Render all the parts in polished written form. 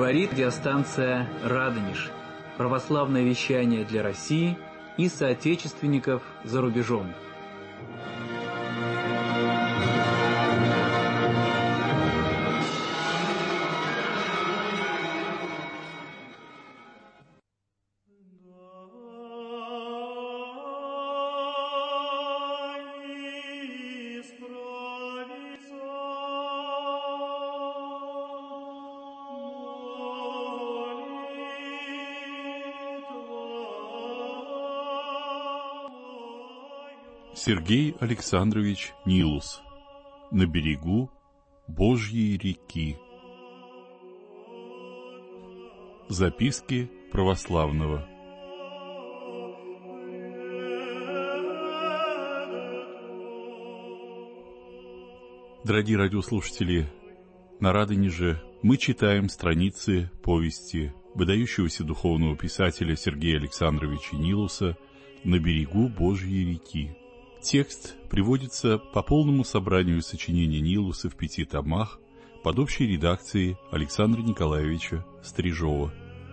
Говорит радиостанция «Радонеж». Православное вещание для России и соотечественников за рубежом. Сергей Александрович Нилус. На берегу Божьей реки. Записки православного. Дорогие радиослушатели, на Радонеже мы читаем страницы повести выдающегося духовного писателя Сергея Александровича Нилуса «На берегу Божьей реки». Текст приводится по полному собранию сочинений Нилуса в 5 томах под общей редакцией Александра Николаевича Стрижова.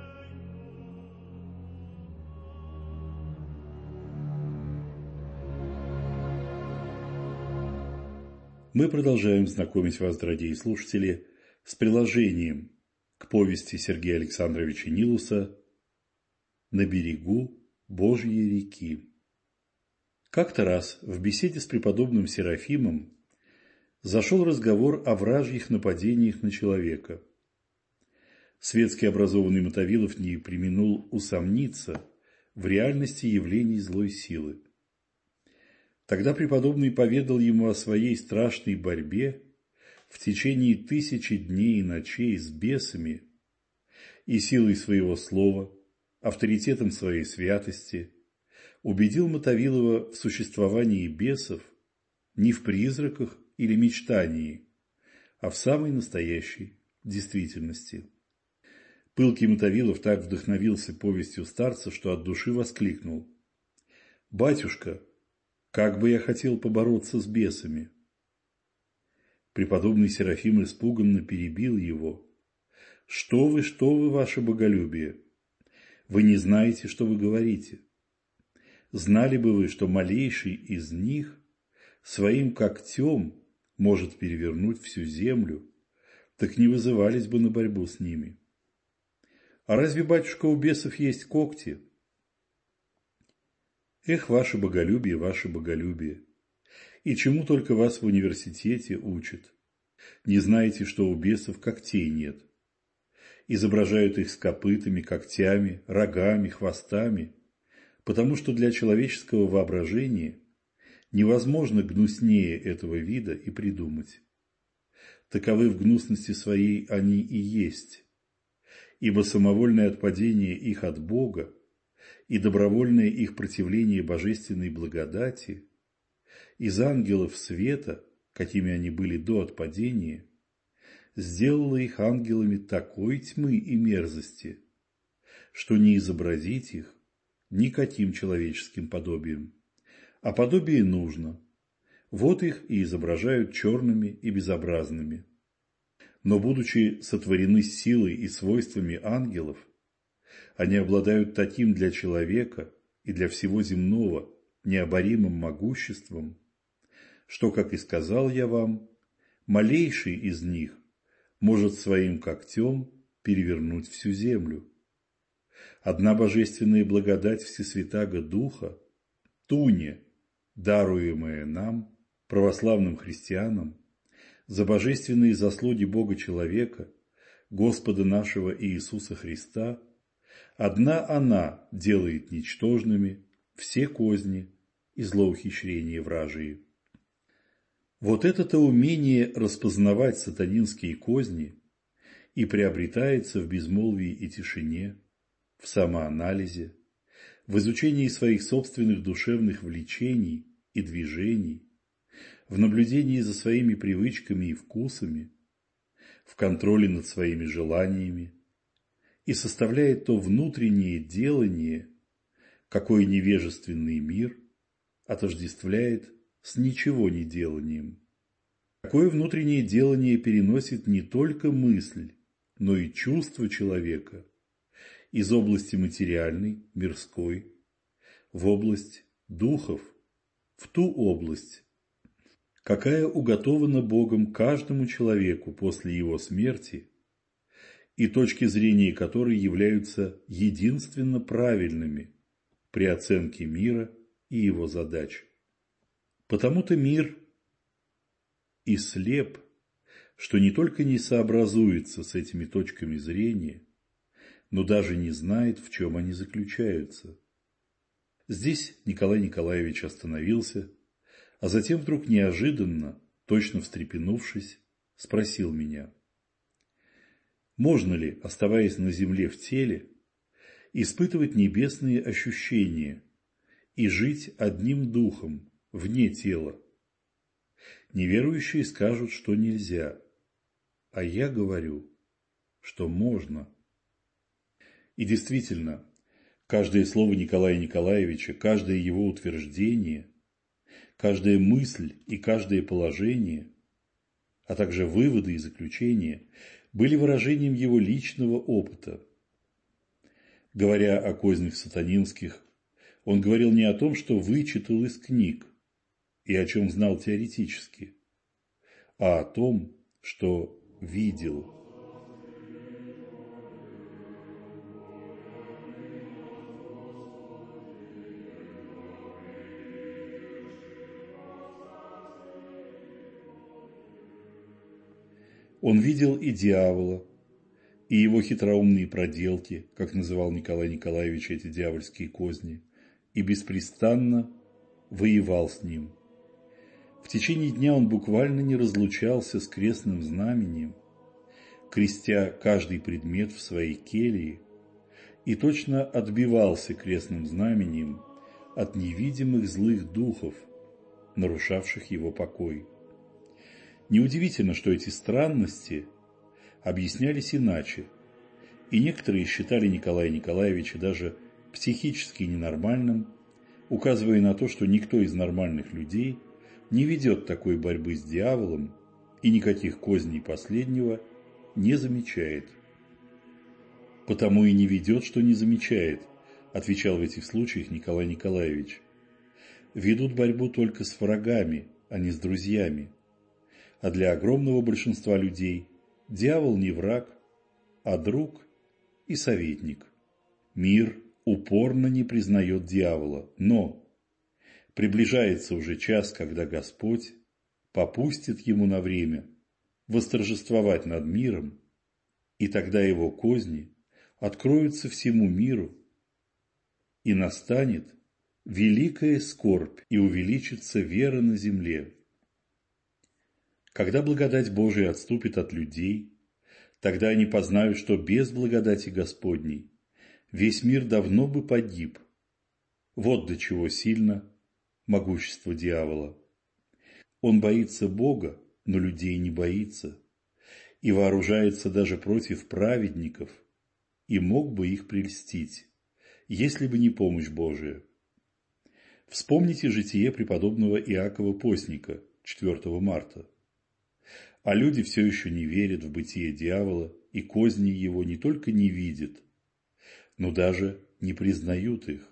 Мы продолжаем знакомить вас, дорогие слушатели, с приложением к повести Сергея Александровича Нилуса «На берегу Божьей реки». Как-то раз в беседе с преподобным Серафимом зашел разговор о вражьих нападениях на человека. Светски образованный Мотовилов не преминул усомниться в реальности явлений злой силы. Тогда преподобный поведал ему о своей страшной борьбе в течение 1000 дней и ночей с бесами и силой своего слова, авторитетом своей святости убедил Мотовилова в существовании бесов не в призраках или мечтании, а в самой настоящей действительности. Пылкий Мотовилов так вдохновился повестью старца, что от души воскликнул: «Батюшка, как бы я хотел побороться с бесами!» Преподобный Серафим испуганно перебил его: что вы, ваше боголюбие! Вы не знаете, что вы говорите. Знали бы вы, что малейший из них своим когтем может перевернуть всю землю, так не вызывались бы на борьбу с ними. А разве, батюшка, у бесов есть когти? Эх, ваше боголюбие! И чему только вас в университете учат. Не знаете, что у бесов когтей нет. Изображают их с копытами, когтями, рогами, хвостами, потому что для человеческого воображения невозможно гнуснее этого вида и придумать. Таковы в гнусности своей они и есть, ибо самовольное отпадение их от Бога и добровольное их противление божественной благодати из ангелов света, какими они были до отпадения, сделало их ангелами такой тьмы и мерзости, что не изобразить их никаким человеческим подобием. А подобие нужно. Вот их и изображают черными и безобразными. Но, будучи сотворены силой и свойствами ангелов, они обладают таким для человека и для всего земного необоримым могуществом, что, как и сказал я вам, малейший из них может своим когтем перевернуть всю землю. Одна божественная благодать Всесвятаго Духа, туне, даруемая нам, православным христианам, за божественные заслуги Бога-человека, Господа нашего Иисуса Христа, одна она делает ничтожными все козни и злоухищрения вражьи. Вот это-то умение распознавать сатанинские козни и приобретается в безмолвии и тишине, в самоанализе, в изучении своих собственных душевных влечений и движений, в наблюдении за своими привычками и вкусами, в контроле над своими желаниями, и составляет то внутреннее делание, какое невежественный мир отождествляет с ничего не деланием. Такое внутреннее делание переносит не только мысль, но и чувства человека из области материальной, мирской, в область духов, в ту область, какая уготована Богом каждому человеку после его смерти, и точки зрения которой являются единственно правильными при оценке мира и его задач. Потому-то мир и слеп, что не только не сообразуется с этими точками зрения, но даже не знает, в чем они заключаются. Здесь Николай Николаевич остановился, а затем вдруг неожиданно, точно встрепенувшись, спросил меня: можно ли, оставаясь на земле в теле, испытывать небесные ощущения и жить одним духом, вне тела? Неверующие скажут, что нельзя, а я говорю, что можно. И действительно, каждое слово Николая Николаевича, каждое его утверждение, каждая мысль и каждое положение, а также выводы и заключения были выражением его личного опыта. Говоря о кознях сатанинских, он говорил не о том, что вычитал из книг и о чем знал теоретически, а о том, что видел. Он видел и дьявола, и его хитроумные проделки, как называл Николай Николаевич эти дьявольские козни, и беспрестанно воевал с ним. В течение дня он буквально не разлучался с крестным знамением, крестя каждый предмет в своей келье, и точно отбивался крестным знамением от невидимых злых духов, нарушавших его покой. Неудивительно, что эти странности объяснялись иначе, и некоторые считали Николая Николаевича даже психически ненормальным, указывая на то, что никто из нормальных людей не ведет такой борьбы с дьяволом и никаких козней последнего не замечает. «Потому и не ведет, что не замечает», – отвечал в этих случаях Николай Николаевич. «Ведут борьбу только с врагами, а не с друзьями. А для огромного большинства людей дьявол не враг, а друг и советник. Мир упорно не признает дьявола, но приближается уже час, когда Господь попустит ему на время восторжествовать над миром, и тогда его козни откроются всему миру, и настанет великая скорбь, и увеличится вера на земле. Когда благодать Божия отступит от людей, тогда они познают, что без благодати Господней весь мир давно бы погиб. Вот до чего сильно могущество дьявола. Он боится Бога, но людей не боится, и вооружается даже против праведников, и мог бы их прельстить, если бы не помощь Божия. Вспомните житие преподобного Иакова Постника 4 марта. А люди все еще не верят в бытие дьявола, и козни его не только не видят, но даже не признают их.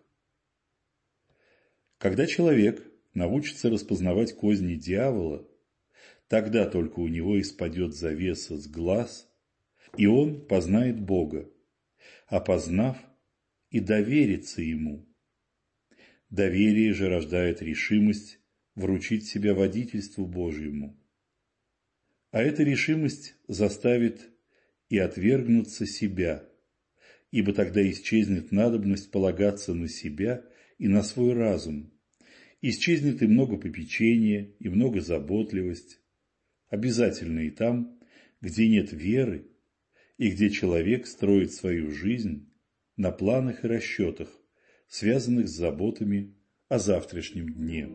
Когда человек научится распознавать козни дьявола, тогда только у него испадет завеса с глаз, и он познает Бога, а познав, и доверится Ему. Доверие же рождает решимость вручить себя водительству Божьему. А эта решимость заставит и отвергнуться себя, ибо тогда исчезнет надобность полагаться на себя и на свой разум, исчезнет и много попечения, и много заботливость, обязательно и там, где нет веры, и где человек строит свою жизнь на планах и расчетах, связанных с заботами о завтрашнем дне.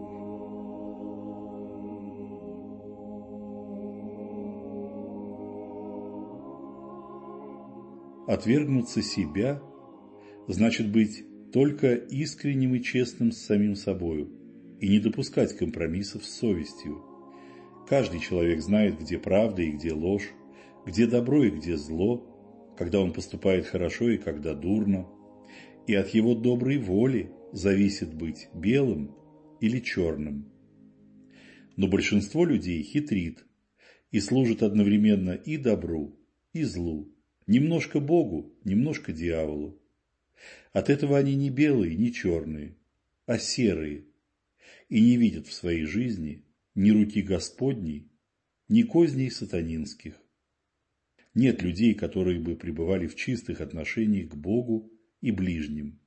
Отвергнуться себя значит быть только искренним и честным с самим собою и не допускать компромиссов с совестью. Каждый человек знает, где правда и где ложь, где добро и где зло, когда он поступает хорошо и когда дурно, и от его доброй воли зависит быть белым или черным. Но большинство людей хитрит и служит одновременно и добру, и злу, немножко Богу, немножко дьяволу. От этого они не белые, не черные, а серые, и не видят в своей жизни ни руки Господней, ни козней сатанинских. Нет людей, которые бы пребывали в чистых отношениях к Богу и ближним.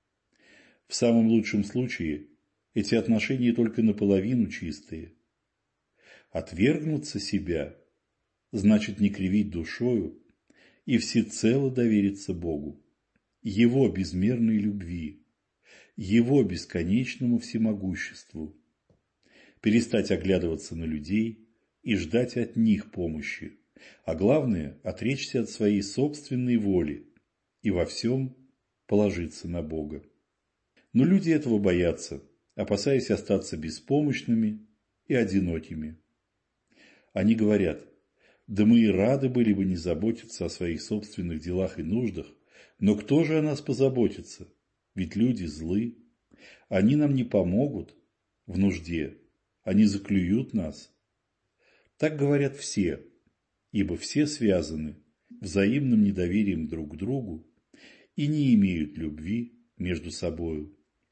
В самом лучшем случае эти отношения только наполовину чистые. Отвергнуться себя значит не кривить душою и всецело довериться Богу, Его безмерной любви, Его бесконечному всемогуществу, перестать оглядываться на людей и ждать от них помощи, а главное – отречься от своей собственной воли и во всем положиться на Бога. Но люди этого боятся, опасаясь остаться беспомощными и одинокими. Они говорят: да мы и рады были бы не заботиться о своих собственных делах и нуждах, но кто же о нас позаботится? Ведь люди злы, они нам не помогут в нужде, они заклюют нас. Так говорят все, ибо все связаны взаимным недоверием друг к другу и не имеют любви между собою.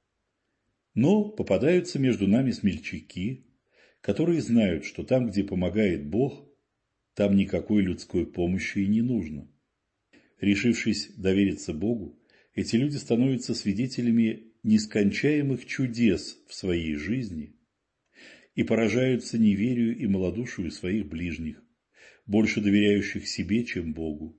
Но попадаются между нами смельчаки, которые знают, что там, где помогает Бог, там никакой людской помощи и не нужно. Решившись довериться Богу, эти люди становятся свидетелями нескончаемых чудес в своей жизни и поражаются неверию и малодушию своих ближних, больше доверяющих себе, чем Богу.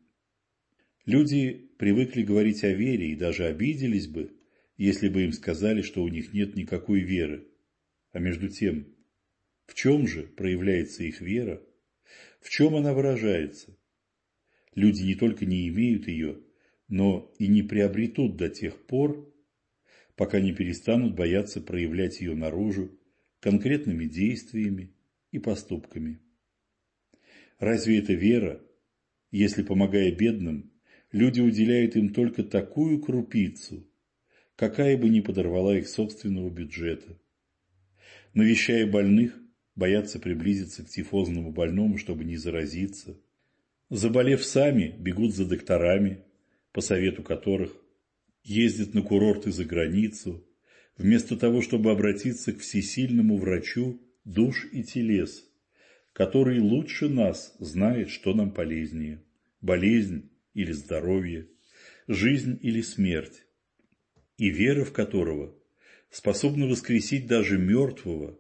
Люди привыкли говорить о вере и даже обиделись бы, если бы им сказали, что у них нет никакой веры. А между тем, в чем же проявляется их вера? В чем она выражается? Люди не только не имеют ее, но и не приобретут до тех пор, пока не перестанут бояться проявлять ее наружу конкретными действиями и поступками. Разве это вера, если, помогая бедным, люди уделяют им только такую крупицу, какая бы ни подорвала их собственного бюджета? Навещая больных, боятся приблизиться к тифозному больному, чтобы не заразиться. Заболев сами, бегут за докторами, по совету которых ездят на курорты за границу, вместо того, чтобы обратиться к всесильному врачу душ и телес, который лучше нас знает, что нам полезнее – болезнь или здоровье, жизнь или смерть, и вера в которого способна воскресить даже мертвого.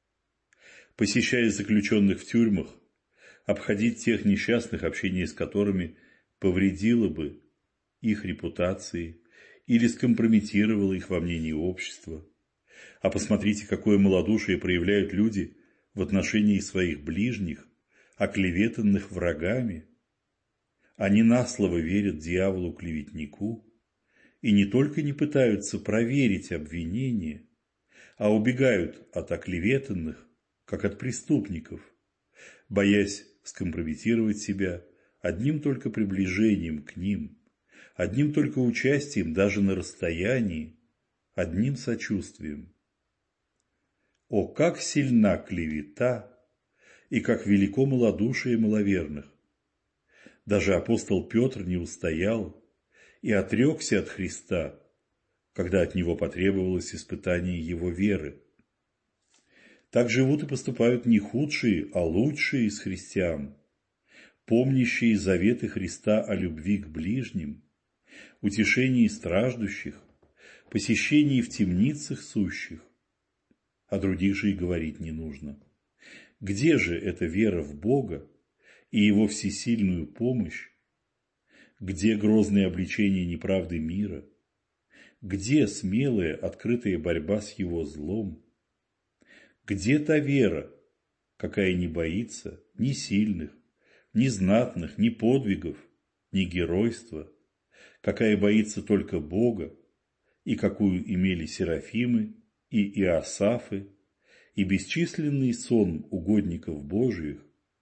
Посещая заключенных в тюрьмах, обходить тех несчастных, общение с которыми повредило бы их репутации или скомпрометировало их во мнении общества. А посмотрите, какое малодушие проявляют люди в отношении своих ближних, оклеветанных врагами. Они на слово верят дьяволу-клеветнику и не только не пытаются проверить обвинение, а убегают от оклеветанных, как от преступников, боясь скомпрометировать себя одним только приближением к ним, одним только участием даже на расстоянии, одним сочувствием. О, как сильна клевета и как велико малодушие маловерных! Даже апостол Петр не устоял и отрекся от Христа, когда от него потребовалось испытание его веры. Так живут и поступают не худшие, а лучшие из христиан, помнящие заветы Христа о любви к ближним, утешении страждущих, посещении в темницах сущих. О других же и говорить не нужно. Где же эта вера в Бога и Его всесильную помощь? Где грозное обличение неправды мира? Где смелая, открытая борьба с его злом? Где та вера, какая не боится ни сильных, ни знатных, ни подвигов, ни геройства, какая боится только Бога, и какую имели Серафимы и Иосафы, и бесчисленный сон угодников Божиих,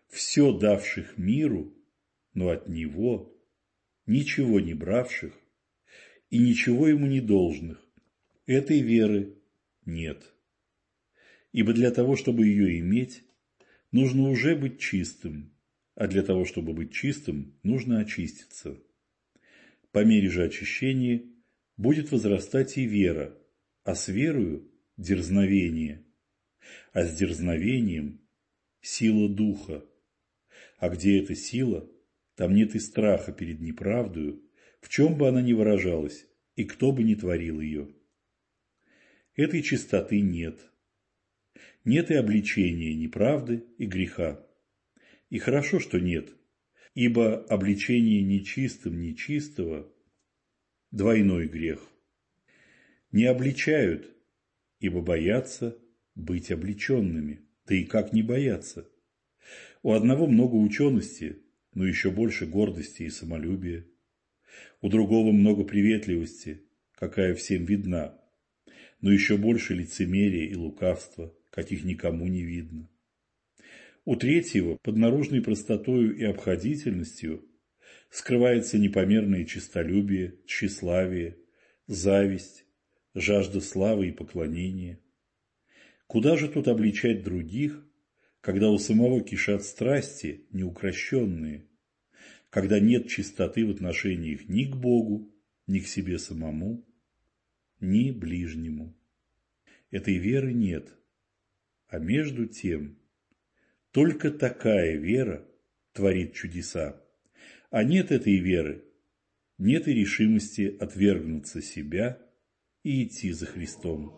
все давших миру, но от него ничего не бравших и ничего ему не должных, этой веры нет. Ибо для того, чтобы ее иметь, нужно уже быть чистым, а для того, чтобы быть чистым, нужно очиститься. По мере же очищения будет возрастать и вера, а с верою – дерзновение, а с дерзновением – сила духа. А где эта сила, там нет и страха перед неправдою, в чем бы она ни выражалась, и кто бы ни творил ее. Этой чистоты нет. Нет и обличения неправды и греха. И хорошо, что нет, ибо обличение нечистым нечистого – двойной грех. Не обличают, ибо боятся быть обличенными. Да и как не бояться? У одного много учености, но еще больше гордости и самолюбия. У другого много приветливости, какая всем видна, но еще больше лицемерия и лукавства, каких никому не видно. У третьего под наружной простотою и обходительностью скрывается непомерное честолюбие, тщеславие, зависть, жажда славы и поклонения. Куда же тут обличать других, когда у самого кишат страсти неукрощенные, когда нет чистоты в отношениях ни к Богу, ни к себе самому, ни ближнему? Этой веры нет, а между тем только такая вера творит чудеса, а нет этой веры, нет и решимости отвергнуться себя и идти за Христом.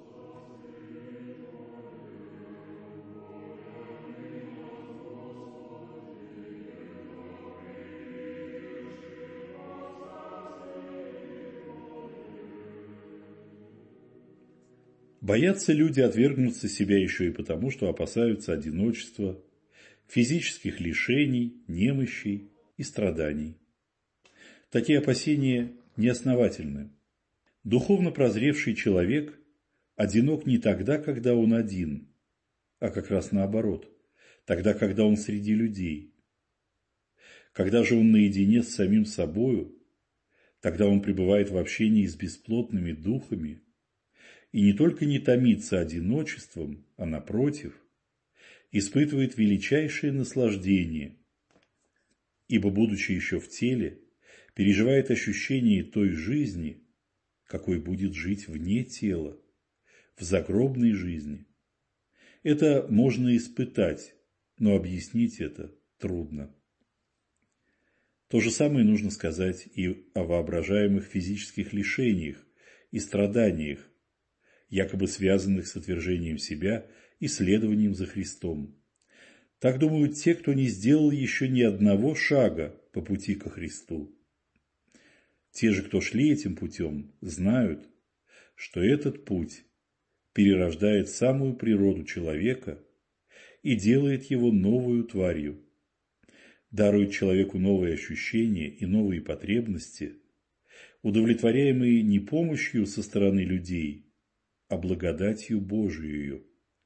Боятся люди отвергнуться себя еще и потому, что опасаются одиночества, физических лишений, немощей и страданий. Такие опасения неосновательны. Духовно прозревший человек одинок не тогда, когда он один, а как раз наоборот, тогда, когда он среди людей. Когда же он наедине с самим собою, тогда он пребывает в общении с бесплотными духами и не только не томится одиночеством, а напротив, испытывает величайшее наслаждение, ибо, будучи еще в теле, переживает ощущение той жизни, какой будет жить вне тела, в загробной жизни. Это можно испытать, но объяснить это трудно. То же самое нужно сказать и о воображаемых физических лишениях и страданиях, якобы связанных с отвержением себя и следованием за Христом. Так думают те, кто не сделал еще ни одного шага по пути ко Христу. Те же, кто шли этим путем, знают, что этот путь перерождает самую природу человека и делает его новую тварью, дарует человеку новые ощущения и новые потребности, удовлетворяемые не помощью со стороны людей, а благодатью Божией.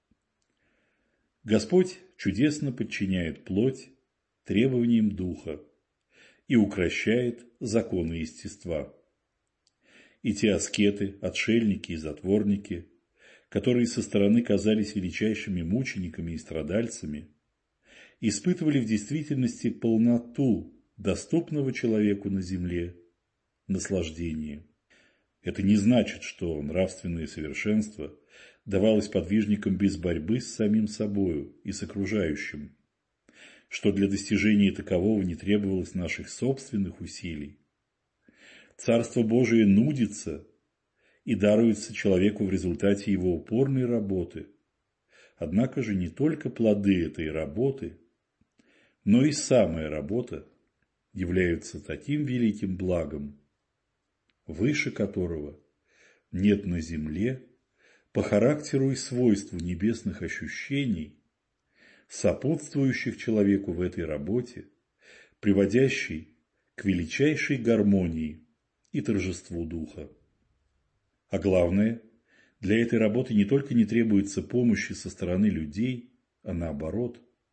Господь чудесно подчиняет плоть требованиям духа и укрощает законы естества. И те аскеты, отшельники и затворники, которые со стороны казались величайшими мучениками и страдальцами, испытывали в действительности полноту доступного человеку на земле наслаждения. Это не значит, что нравственное совершенство давалось подвижникам без борьбы с самим собою и с окружающим, что для достижения такового не требовалось наших собственных усилий. Царство Божие нудится и даруется человеку в результате его упорной работы. Однако же не только плоды этой работы, но и самая работа являются таким великим благом, выше которого нет на земле по характеру и свойству небесных ощущений, сопутствующих человеку в этой работе, приводящей к величайшей гармонии и торжеству духа. А главное, для этой работы не только не требуется помощи со стороны людей, а наоборот,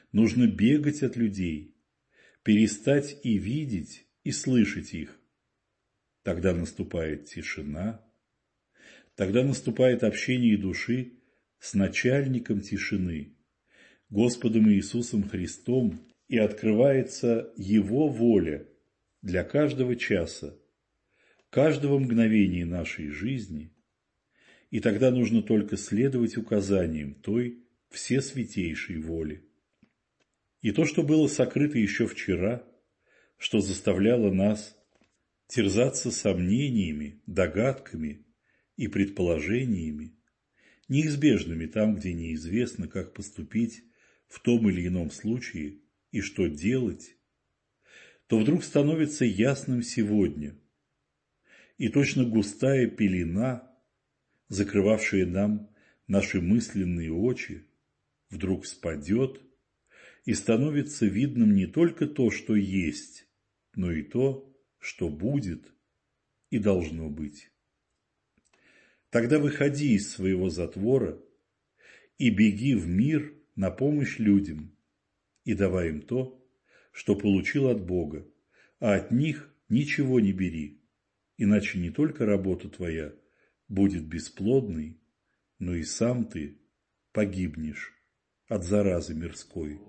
Нужно бегать от людей, перестать и видеть, и слышать их. Тогда наступает тишина, тогда наступает общение души с начальником тишины, Господом Иисусом Христом, и открывается Его воля для каждого часа, каждого мгновения нашей жизни, и тогда нужно только следовать указаниям той всесвятейшей воли. И то, что было сокрыто еще вчера, что заставляло нас терзаться сомнениями, догадками и предположениями, неизбежными там, где неизвестно, как поступить в том или ином случае и что делать, то вдруг становится ясным сегодня, и точно густая пелена, закрывавшая нам наши мысленные очи, вдруг спадет, и становится видным не только то, что есть, но и то, что будет и должно быть. Тогда выходи из своего затвора и беги в мир на помощь людям, и давай им то, что получил от Бога, а от них ничего не бери, иначе не только работа твоя будет бесплодной, но и сам ты погибнешь от заразы мирской.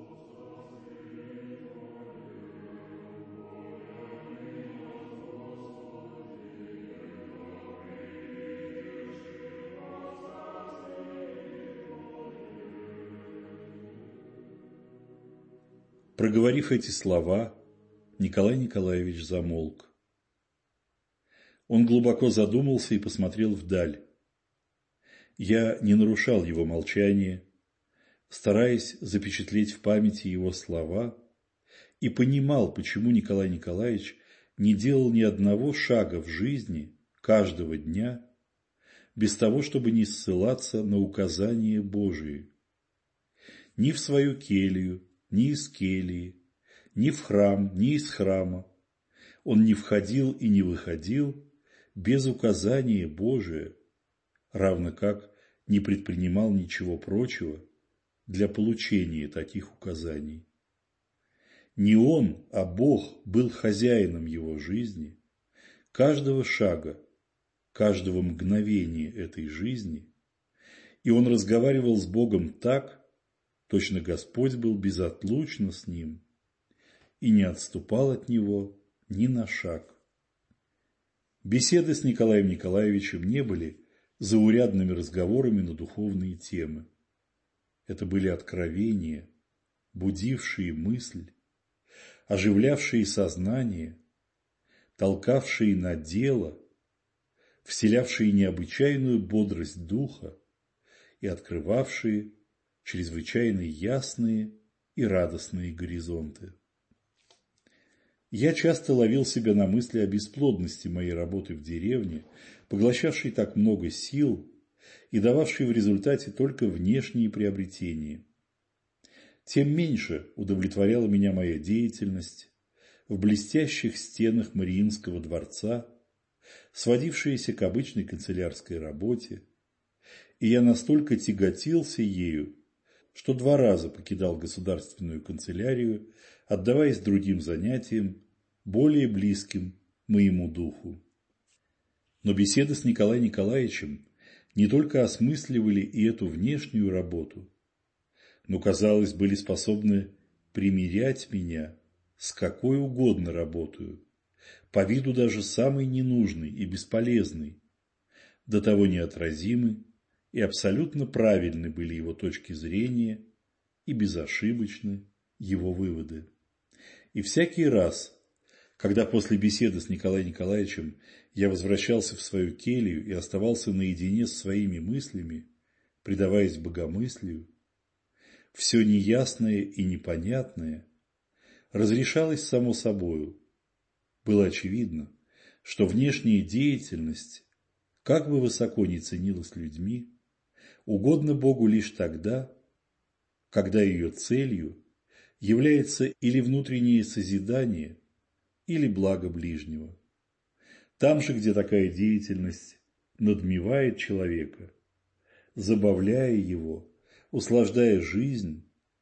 Проговорив эти слова, Николай Николаевич замолк. Он глубоко задумался и посмотрел вдаль. Я не нарушал его молчание, стараясь запечатлеть в памяти его слова, и понимал, почему Николай Николаевич не делал ни одного шага в жизни каждого дня без того, чтобы не ссылаться на указания Божии. Ни в свою келью, ни из кельи, ни в храм, ни из храма он не входил и не выходил без указания Божия, равно как не предпринимал ничего прочего для получения таких указаний. Не он, а Бог был хозяином его жизни, каждого шага, каждого мгновения этой жизни, и он разговаривал с Богом так, точно Господь был безотлучно с ним и не отступал от него ни на шаг. Беседы с Николаем Николаевичем не были заурядными разговорами на духовные темы. Это были откровения, будившие мысль, оживлявшие сознание, толкавшие на дело, вселявшие необычайную бодрость духа и открывавшие чрезвычайно ясные и радостные горизонты. Я часто ловил себя на мысли о бесплодности моей работы в деревне, поглощавшей так много сил и дававшей в результате только внешние приобретения. Тем меньше удовлетворяла меня моя деятельность в блестящих стенах Мариинского дворца, сводившаяся к обычной канцелярской работе, и я настолько тяготился ею, что 2 раза покидал государственную канцелярию, отдаваясь другим занятиям, более близким моему духу. Но беседы с Николаем Николаевичем не только осмысливали и эту внешнюю работу, но, казалось, были способны примирять меня с какой угодно работою, по виду даже самой ненужной и бесполезной. До того неотразимы и абсолютно правильны были его точки зрения и безошибочны его выводы. И всякий раз, когда после беседы с Николаем Николаевичем я возвращался в свою келью и оставался наедине с своими мыслями, предаваясь богомыслию, все неясное и непонятное разрешалось само собою. Было очевидно, что внешняя деятельность, как бы высоко ни ценилась людьми, угодна Богу лишь тогда, когда ее целью является или внутреннее созидание, или благо ближнего. Там же, где такая деятельность надмевает человека, забавляя его, услаждая жизнь,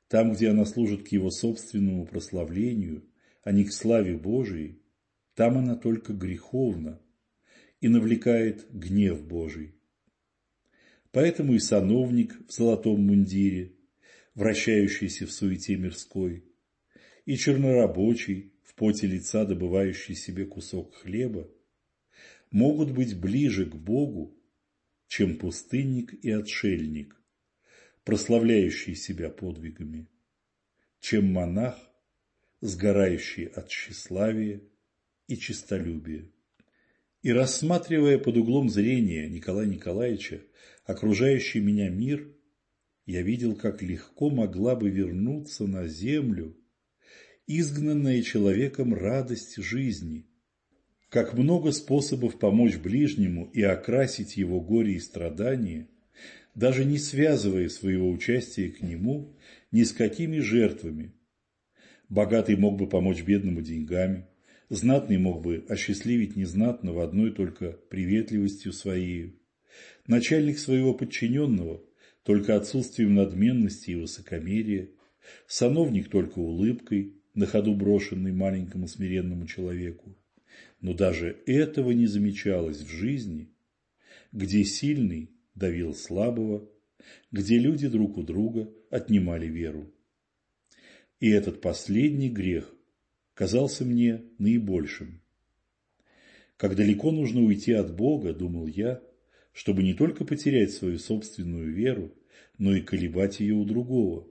Там, где она служит к его собственному прославлению, а не к славе Божией, там она только греховна и навлекает гнев Божий. Поэтому и сановник в золотом мундире, вращающийся в суете мирской, и чернорабочий, в поте лица добывающий себе кусок хлеба, могут быть ближе к Богу, чем пустынник и отшельник, прославляющий себя подвигами, чем монах, сгорающий от тщеславия и честолюбия. И рассматривая под углом зрения Николая Николаевича окружающий меня мир, я видел, как легко могла бы вернуться на землю изгнанная человеком радость жизни, как много способов помочь ближнему и окрасить его горе и страдания, даже не связывая своего участия к нему ни с какими жертвами. Богатый мог бы помочь бедному деньгами, знатный мог бы осчастливить незнатного одной только приветливостью своей, начальник своего подчиненного только отсутствием надменности и высокомерия, сановник только улыбкой, на ходу брошенной маленькому смиренному человеку. Но даже этого не замечалось в жизни, где сильный давил слабого, где люди друг у друга отнимали веру. И этот последний грех казался мне наибольшим. Как далеко нужно уйти от Бога, думал я, чтобы не только потерять свою собственную веру, но и колебать ее у другого.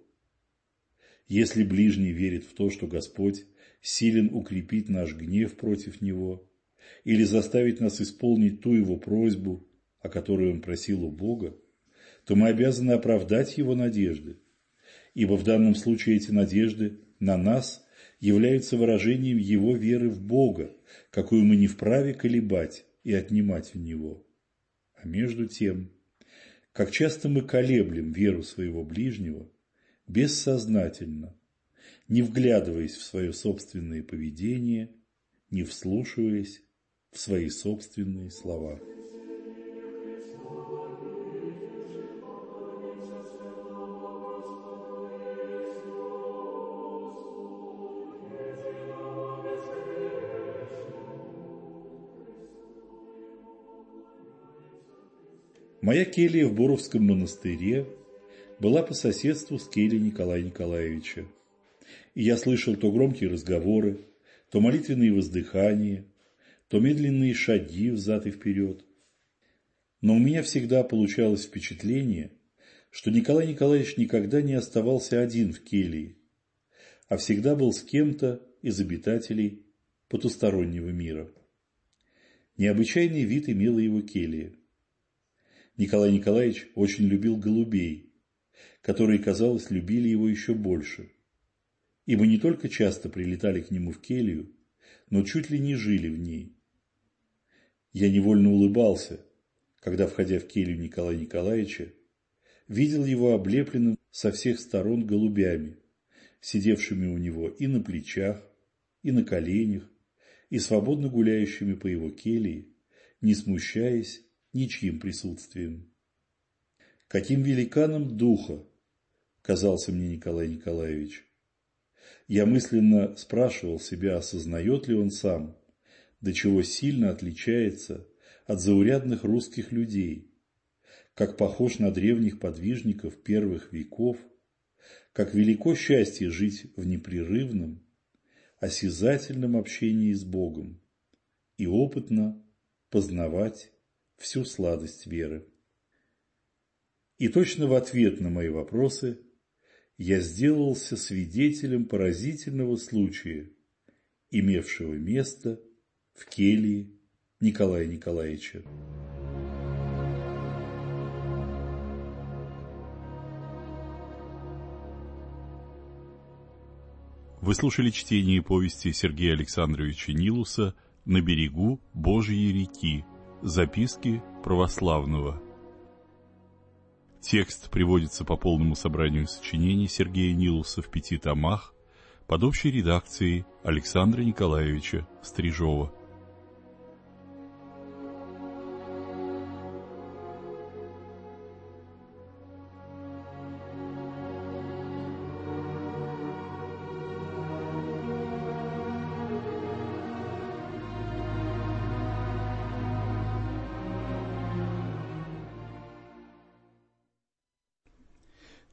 Если ближний верит в то, что Господь силен укрепить наш гнев против него или заставить нас исполнить ту его просьбу, о которой он просил у Бога, то мы обязаны оправдать его надежды, ибо в данном случае эти надежды на нас являются выражением его веры в Бога, какую мы не вправе колебать и отнимать у него. А между тем, как часто мы колеблем веру своего ближнего, бессознательно, не вглядываясь в свое собственное поведение, не вслушиваясь в свои собственные слова. Моя келья в Боровском монастыре была по соседству с кельей Николая Николаевича, и я слышал то громкие разговоры, то молитвенные воздыхания, то медленные шаги взад и вперед. Но у меня всегда получалось впечатление, что Николай Николаевич никогда не оставался один в келье, а всегда был с кем-то из обитателей потустороннего мира. Необычайный вид имела его келья. Николай Николаевич очень любил голубей, которые, казалось, любили его еще больше, ибо не только часто прилетали к нему в келью, но чуть ли не жили в ней. Я невольно улыбался, когда, входя в келью Николая Николаевича, видел его облепленным со всех сторон голубями, сидевшими у него и на плечах, и на коленях, и свободно гуляющими по его келье, не смущаясь ничьим присутствием. Каким великаном духа казался мне Николай Николаевич. Я мысленно спрашивал себя, осознает ли он сам, до чего сильно отличается от заурядных русских людей, как похож на древних подвижников первых веков, как велико счастье жить в непрерывном, осязательном общении с Богом и опытно познавать всю сладость веры. И точно в ответ на мои вопросы я сделался свидетелем поразительного случая, имевшего место в келье Николая Николаевича. Вы слушали чтение повести Сергея Александровича Нилуса «На берегу Божьей реки. Записки православного». Текст приводится по полному собранию сочинений Сергея Нилуса в 5 томах под общей редакцией Александра Николаевича Стрижова.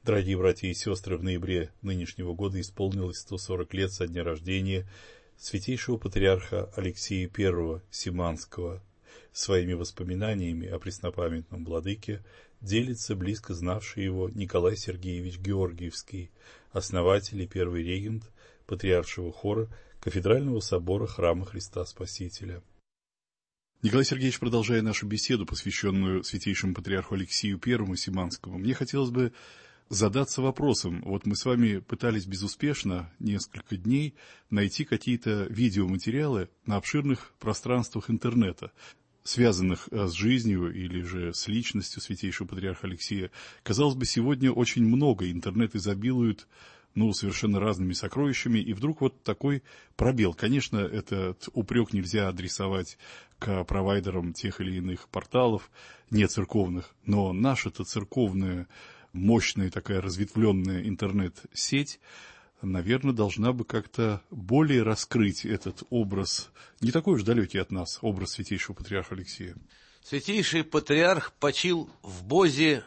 Дорогие братья и сестры, в ноябре нынешнего года исполнилось 140 лет со дня рождения святейшего патриарха Алексия I Симанского. Своими воспоминаниями о преснопамятном владыке делится близко знавший его Николай Сергеевич Георгиевский, основатель и первый регент патриаршего хора Кафедрального собора Храма Христа Спасителя. Николай Сергеевич, продолжая нашу беседу, посвященную святейшему патриарху Алексию I Симанскому, мне хотелось бы задаться вопросом. Вот мы с вами пытались безуспешно несколько дней найти какие-то видеоматериалы на обширных пространствах интернета, связанных с жизнью или же с личностью святейшего патриарха Алексия. Казалось бы, сегодня очень много, интернет изобилует совершенно разными сокровищами, и вдруг вот такой пробел. Конечно, этот упрек нельзя адресовать к провайдерам тех или иных порталов, не церковных, но наша-то церковная мощная такая разветвленная интернет-сеть, наверное, должна бы как-то более раскрыть этот образ, не такой уж далекий от нас, образ святейшего патриарха Алексия. Святейший патриарх почил в Бозе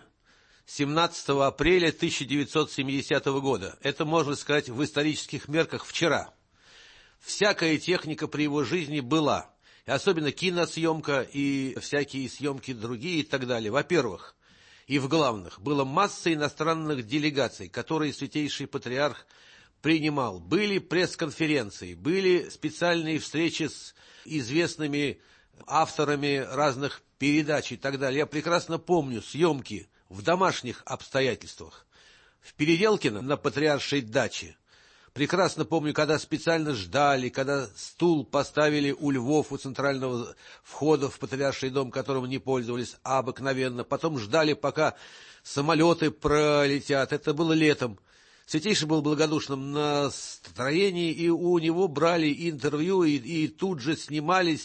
17 апреля 1970 года. Это, можно сказать, в исторических мерках вчера. Всякая техника при его жизни была, и особенно киносъемка и всякие съемки другие и так далее. Во-первых, и в главных, было масса иностранных делегаций, которые святейший патриарх принимал. Были пресс-конференции, были специальные встречи с известными авторами разных передач и так далее. Я прекрасно помню съемки в домашних обстоятельствах. В Переделкино на патриаршей даче. Прекрасно помню, когда специально ждали, когда стул поставили у Львов, у центрального входа в патриарший дом, которым не пользовались обыкновенно. Потом ждали, пока самолеты пролетят. Это было летом. Святейший был в благодушном настроении, и у него брали интервью, и тут же снимали.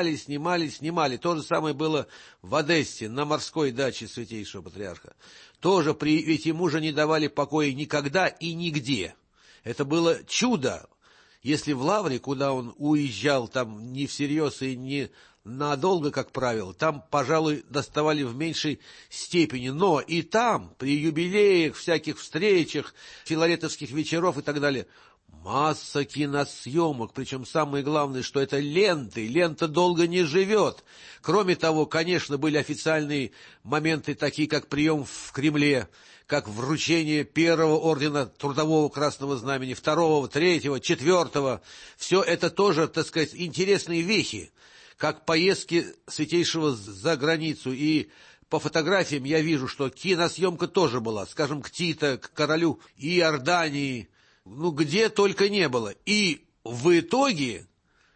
То же самое было в Одессе, на морской даче святейшего патриарха. Тоже ведь ему же не давали покоя никогда и нигде. Это было чудо, если в Лавре, куда он уезжал, там не всерьез и не надолго, как правило, там, пожалуй, доставали в меньшей степени. Но и там, при юбилеях, всяких встречах, филаретовских вечеров и так далее, масса киносъемок, причем самое главное, что это ленты, лента долго не живет. Кроме того, конечно, были официальные моменты, такие как прием в Кремле, как вручение первого ордена Трудового Красного Знамени, второго, третьего, четвертого. Все это тоже, так сказать, интересные вехи, как поездки святейшего за границу. И по фотографиям я вижу, что киносъемка тоже была, скажем, к Тито, к королю Иордании, где только не было. И в итоге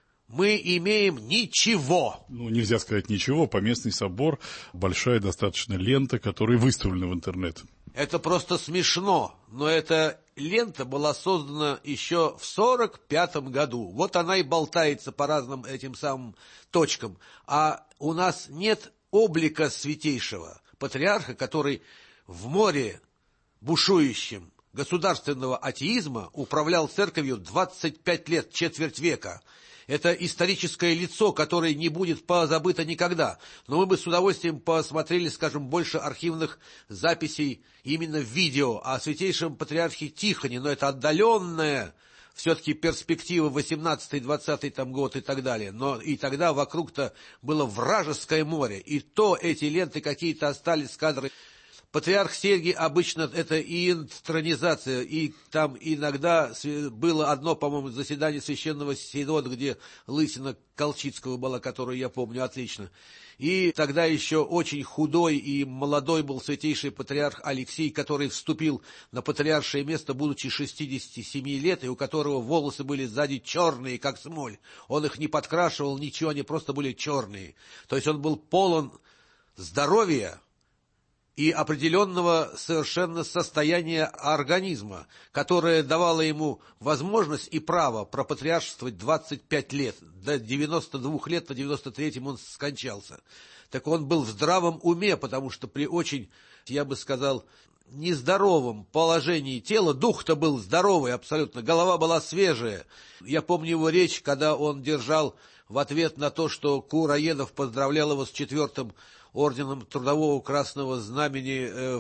мы имеем ничего. Нельзя сказать ничего. Поместный собор, большая достаточно лента, которая выставлена в интернет. Это просто смешно, но эта лента была создана еще в 1945 году. Вот она и болтается по разным этим самым точкам. А у нас нет облика святейшего патриарха, который в море бушующем государственного атеизма управлял церковью 25 лет, четверть века. Это историческое лицо, которое не будет позабыто никогда. Но мы бы с удовольствием посмотрели, скажем, больше архивных записей именно в видео о святейшем патриархе Тихоне. Но это отдаленная все-таки перспектива 18-20 там год и так далее. Но и тогда вокруг-то было вражеское море. И то эти ленты какие-то остались, кадры. Патриарх Сергий обычно это и интронизация, и там иногда было одно, по-моему, заседание Священного Синода, где лысина Колчицкого была, которую я помню отлично. И тогда еще очень худой и молодой был святейший патриарх Алексий, который вступил на патриаршее место, будучи 67 лет, и у которого волосы были сзади черные, как смоль. Он их не подкрашивал, ничего, они просто были черные. То есть он был полон здоровья и определенного совершенно состояния организма, которое давало ему возможность и право пропатриаршествовать 25 лет. До 92 лет, на 93-м он скончался. Так он был в здравом уме, потому что при очень, я бы сказал, нездоровом положении тела, дух-то был здоровый абсолютно, голова была свежая. Я помню его речь, когда он держал в ответ на то, что Кураедов поздравлял его с 4-м орденом Трудового Красного Знамени в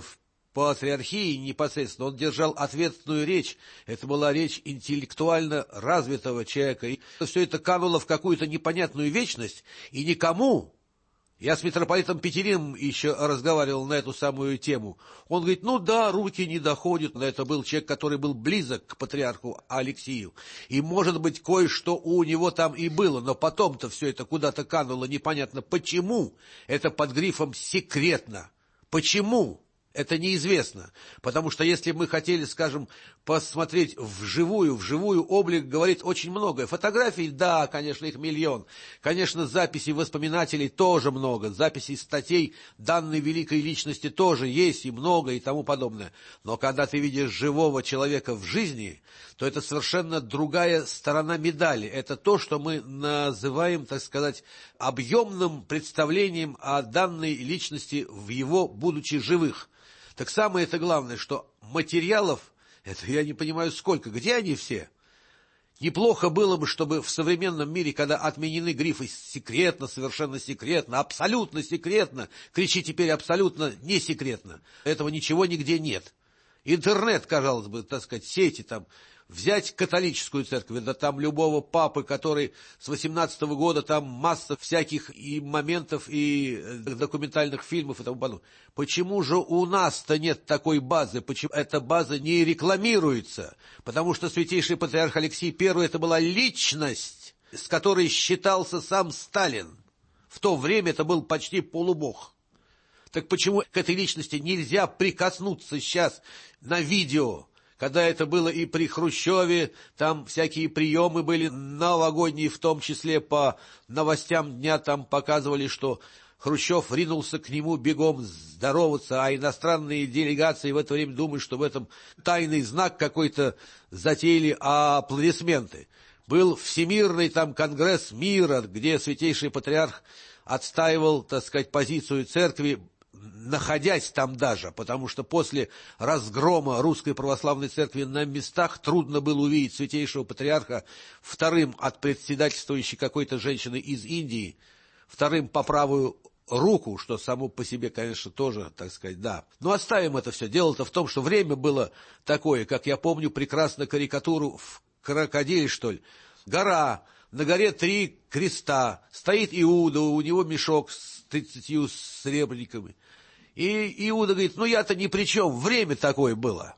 патриархии непосредственно, он держал ответственную речь. Это была речь интеллектуально развитого человека. И все это кануло в какую-то непонятную вечность, и никому... Я с митрополитом Петериным еще разговаривал на эту самую тему. Он говорит, ну да, руки не доходят. Но это был человек, который был близок к патриарху Алексию. И, может быть, кое-что у него там и было. Но потом-то все это куда-то кануло, непонятно почему. Это под грифом «секретно». Почему? Это неизвестно, потому что если мы хотели, скажем, посмотреть вживую облик говорит очень многое. Фотографий, да, конечно, их миллион. Конечно, записей воспоминателей тоже много. Записей статей данной великой личности тоже есть и много и тому подобное. Но когда ты видишь живого человека в жизни, то это совершенно другая сторона медали. Это то, что мы называем, так сказать, объемным представлением о данной личности в его будучи живых. Так самое это главное, что материалов, это я не понимаю сколько, где они все? Неплохо было бы, чтобы в современном мире, когда отменены грифы «секретно», «совершенно секретно», «абсолютно секретно», кричи теперь «абсолютно не секретно», этого ничего нигде нет. Интернет, казалось бы, так сказать, сети там, взять католическую церковь, да там любого папы, который с 18-го года, там масса всяких и моментов, и документальных фильмов и тому подобное. Почему же у нас-то нет такой базы? Почему эта база не рекламируется? Потому что святейший патриарх Алексий I это была личность, с которой считался сам Сталин. В то время это был почти полубог. Так почему к этой личности нельзя прикоснуться сейчас на видео? Когда это было и при Хрущеве, там всякие приемы были новогодние, в том числе по новостям дня, там показывали, что Хрущев ринулся к нему бегом здороваться, а иностранные делегации в это время думают, что в этом тайный знак какой-то затеяли аплодисменты. Был Всемирный там конгресс мира, где святейший патриарх отстаивал, так сказать, позицию церкви, находясь там даже, потому что после разгрома Русской Православной Церкви на местах трудно было увидеть святейшего патриарха вторым от председательствующей какой-то женщины из Индии, вторым по правую руку, что само по себе, конечно, тоже, так сказать, да. Но оставим это все. Дело-то в том, что время было такое, как я помню прекрасно карикатуру в «Крокодиле», что ли. Гора, на горе 3 креста, стоит Иуда, у него мешок с 30 сребрениками. И Иуда говорит, ну я-то ни при чем, время такое было.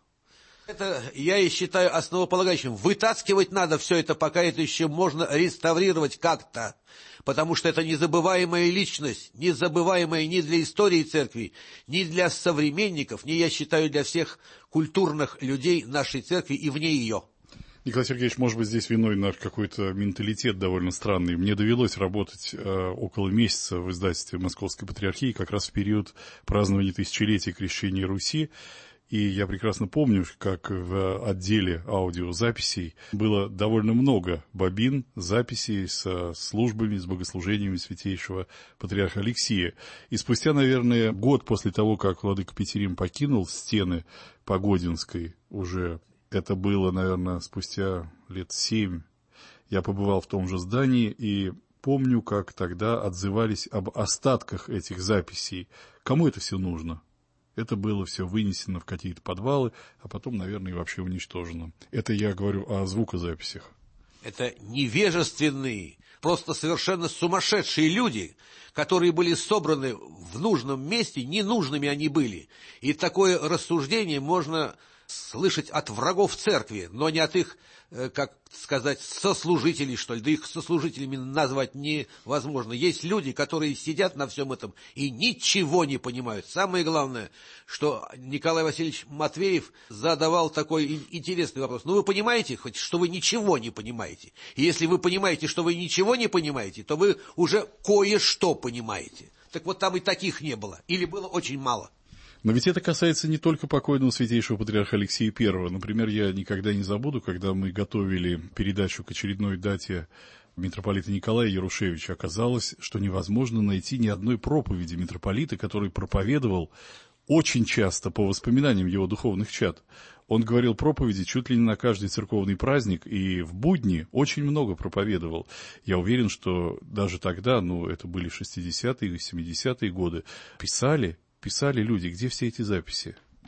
Это я и считаю основополагающим. Вытаскивать надо все это, пока это еще можно реставрировать как-то. Потому что это незабываемая личность, незабываемая ни для истории церкви, ни для современников, ни, я считаю, для всех культурных людей нашей церкви и вне ее. Николай Сергеевич, может быть, здесь виной наш какой-то менталитет довольно странный. Мне довелось работать около месяца в издательстве Московской Патриархии как раз в период празднования тысячелетия крещения Руси. И я прекрасно помню, как в отделе аудиозаписей было довольно много бобин, записей со службами, с богослужениями святейшего патриарха Алексия. И спустя, наверное, год после того, как владыка Петерим покинул стены Погодинской уже... Это было, наверное, спустя лет 7. Я побывал в том же здании и помню, как тогда отзывались об остатках этих записей. Кому это все нужно? Это было все вынесено в какие-то подвалы, а потом, наверное, и вообще уничтожено. Это я говорю о звукозаписях. Это невежественные, просто совершенно сумасшедшие люди, которые были собраны в нужном месте, ненужными они были. И такое рассуждение можно слышать от врагов церкви, но не от их, как сказать, сослужителей, что ли. Да их сослужителями назвать невозможно. Есть люди, которые сидят на всем этом и ничего не понимают. Самое главное, что Николай Васильевич Матвеев задавал такой интересный вопрос. Ну, вы понимаете, хоть, что вы ничего не понимаете? И если вы понимаете, что вы ничего не понимаете, то вы уже кое-что понимаете. Так вот, там и таких не было. Или было очень мало. Но ведь это касается не только покойного святейшего патриарха Алексия I. Например, я никогда не забуду, когда мы готовили передачу к очередной дате митрополита Николая Ярушевича, оказалось, что невозможно найти ни одной проповеди митрополита, который проповедовал очень часто по воспоминаниям его духовных чад. Он говорил проповеди чуть ли не на каждый церковный праздник, и в будни очень много проповедовал. Я уверен, что даже тогда, это были 60-е и 70-е годы, писали люди, где все эти записи?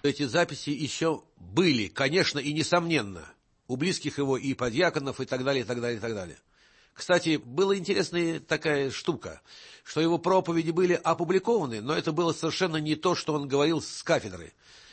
Эти записи еще были, конечно, и несомненно, у близких его и подьяконов, и так далее, и так далее, и так далее. Кстати, была интересная такая штука, что его проповеди были опубликованы, но это было совершенно не то, что он говорил с кафедры,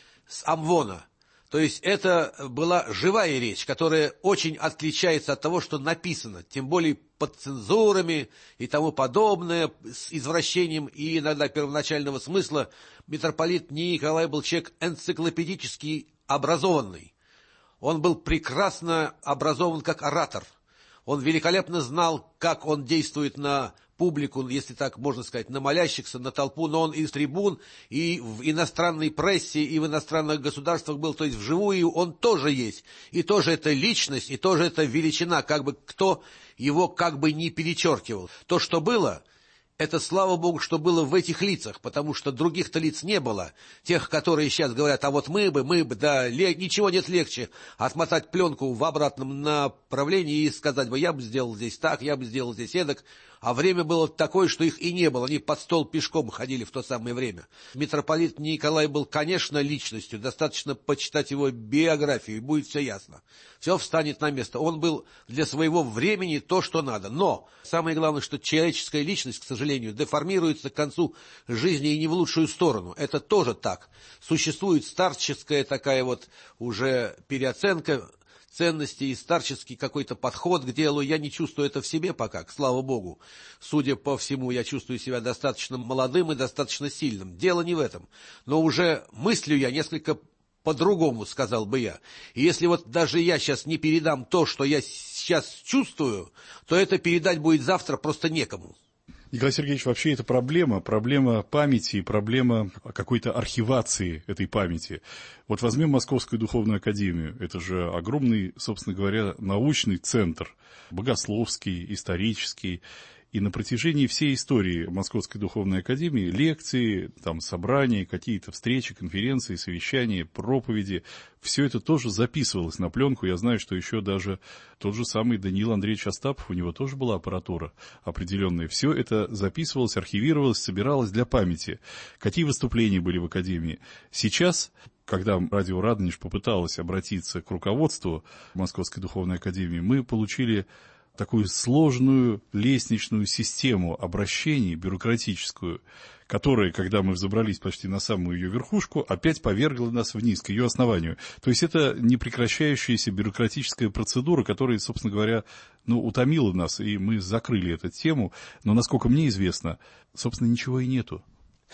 с амвона. То есть это была живая речь, которая очень отличается от того, что написано, тем более под цензурами и тому подобное, с извращением и иногда первоначального смысла. Митрополит Николай был человек энциклопедически образованный. Он был прекрасно образован как оратор. Он великолепно знал, как он действует на публику, если так можно сказать, на молящихся, на толпу, но он и с трибун, и в иностранной прессе, и в иностранных государствах был, то есть вживую он тоже есть. И тоже это личность, и тоже это величина, как бы кто его как бы не перечеркивал. То, что было, это, слава Богу, что было в этих лицах, потому что других-то лиц не было. Тех, которые сейчас говорят, а вот мы бы, да, ничего нет легче отмотать пленку в обратном направлении и сказать бы, я бы сделал здесь так, я бы сделал здесь эдак. А время было такое, что их и не было. Они под стол пешком ходили в то самое время. Митрополит Николай был, конечно, личностью. Достаточно почитать его биографию, и будет все ясно. Все встанет на место. Он был для своего времени то, что надо. Но самое главное, что человеческая личность, к сожалению, деформируется к концу жизни и не в лучшую сторону. Это тоже так. Существует старческая такая вот уже переоценка ценностей и старческий какой-то подход к делу. Я не чувствую это в себе пока, слава Богу. Судя по всему, я чувствую себя достаточно молодым и достаточно сильным. Дело не в этом. Но уже мыслю я несколько по-другому, сказал бы я. И если вот даже я сейчас не передам то, что я сейчас чувствую, то это передать будет завтра просто некому. Николай Сергеевич, вообще это проблема памяти, проблема какой-то архивации этой памяти. Вот возьмем Московскую духовную академию, это же огромный, собственно говоря, научный центр, богословский, исторический. И на протяжении всей истории Московской духовной академии лекции, там, собрания, какие-то встречи, конференции, совещания, проповеди, все это тоже записывалось на пленку. Я знаю, что еще даже тот же самый Даниил Андреевич Остапов, у него тоже была аппаратура определенная. Все это записывалось, архивировалось, собиралось для памяти. Какие выступления были в академии? Сейчас, когда радио Радонеж попыталось обратиться к руководству Московской духовной академии, мы получили такую сложную лестничную систему обращений, бюрократическую, которая, когда мы взобрались почти на самую ее верхушку, опять повергла нас вниз, к ее основанию. То есть это непрекращающаяся бюрократическая процедура, которая, собственно говоря, утомила нас, и мы закрыли эту тему. Но, насколько мне известно, собственно, ничего и нету.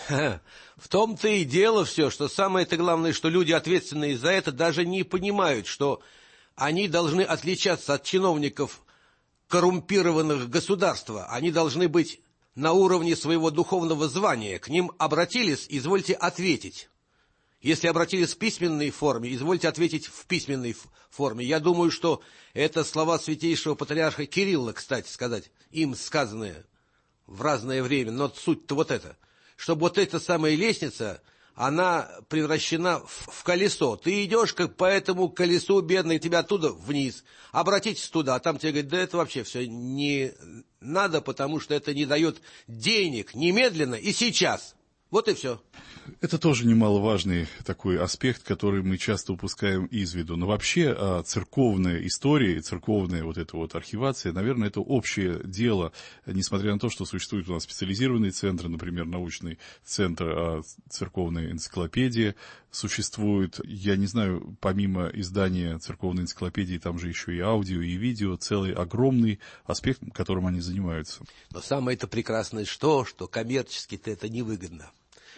В том-то и дело все, что самое-то главное, что люди, ответственные за это, даже не понимают, что они должны отличаться от чиновников коррумпированных государства. Они должны быть на уровне своего духовного звания. К ним обратились, извольте ответить. Если обратились в письменной форме, извольте ответить в письменной форме. Я думаю, что это слова святейшего патриарха Кирилла, кстати сказать, им сказанные в разное время. Но суть-то вот это. Чтобы вот эта самая лестница, она превращена в колесо. Ты идешь как по этому колесу, бедный, тебя оттуда вниз. Обратитесь туда, а там тебе говорят, да это вообще все не надо, потому что это не дает денег немедленно и сейчас. Вот и все. Это тоже немаловажный такой аспект, который мы часто упускаем из виду. Но вообще церковная история и церковная вот эта вот архивация, наверное, это общее дело, несмотря на то, что существуют у нас специализированные центры, например, научный центр, церковная энциклопедия существует. Я не знаю, помимо издания церковной энциклопедии, там же еще и аудио, и видео, целый огромный аспект, которым они занимаются. Но самое-то прекрасное что коммерчески-то это невыгодно.